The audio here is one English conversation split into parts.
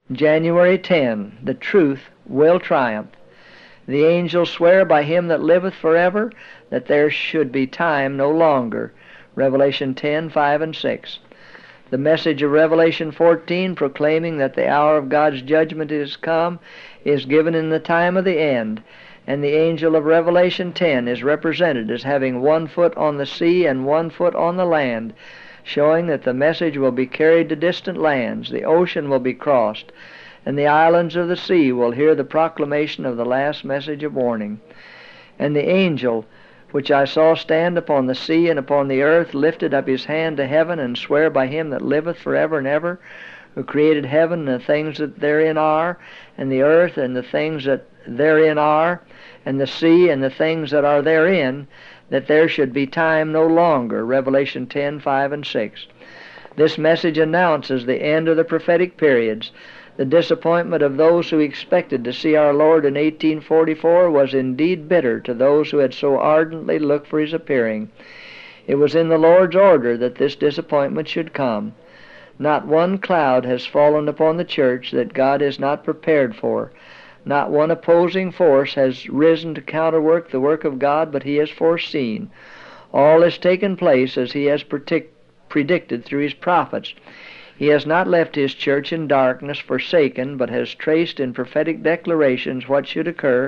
January 10. The truth will triumph. The angels swear by him that liveth forever that there should be time no longer. Revelation 10:5 and 6. The message of Revelation 14 proclaiming that the hour of God's judgment is come is given in the time of the end, and the angel of Revelation 10 is represented as having 1 foot on the sea and 1 foot on the land, showing that the message will be carried to distant lands, the ocean will be crossed, and the islands of the sea will hear the proclamation of the last message of warning. And the angel which I saw stand upon the sea and upon the earth lifted up his hand to heaven, and sware by him that liveth forever and ever, who created heaven and the things that therein are, and the earth and the things that therein are, and the sea and the things that are therein, that there should be time no longer. Revelation 10:5 and 6. This message announces the end of the prophetic periods. The disappointment of those who expected to see our Lord in 1844 was indeed bitter to those who had so ardently looked for his appearing. It was in the Lord's order that this disappointment should come. Not one cloud has fallen upon the church that God is not prepared for. Not one opposing force has risen to counterwork the work of God, but he has foreseen. All has taken place as he has predicted through his prophets. He has not left his church in darkness, forsaken, but has traced in prophetic declarations what should occur,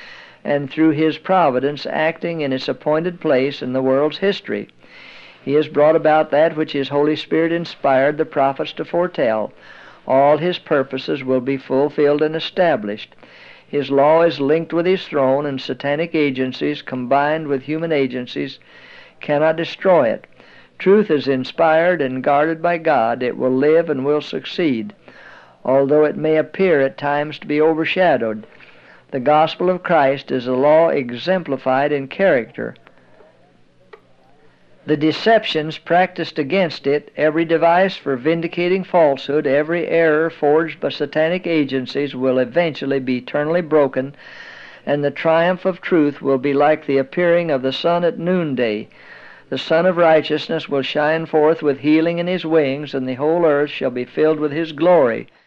and through his providence acting in its appointed place in the world's history. He has brought about that which his Holy Spirit inspired the prophets to foretell. All his purposes will be fulfilled and established. His law is linked with his throne, and satanic agencies combined with human agencies cannot destroy it. Truth is inspired and guarded by God. It will live and will succeed, although it may appear at times to be overshadowed. The gospel of Christ is a law exemplified in character. The deceptions practiced against it, every device for vindicating falsehood, every error forged by satanic agencies will eventually be eternally broken, and the triumph of truth will be like the appearing of the sun at noonday. The Son of Righteousness will shine forth with healing in his wings, and the whole earth shall be filled with his glory.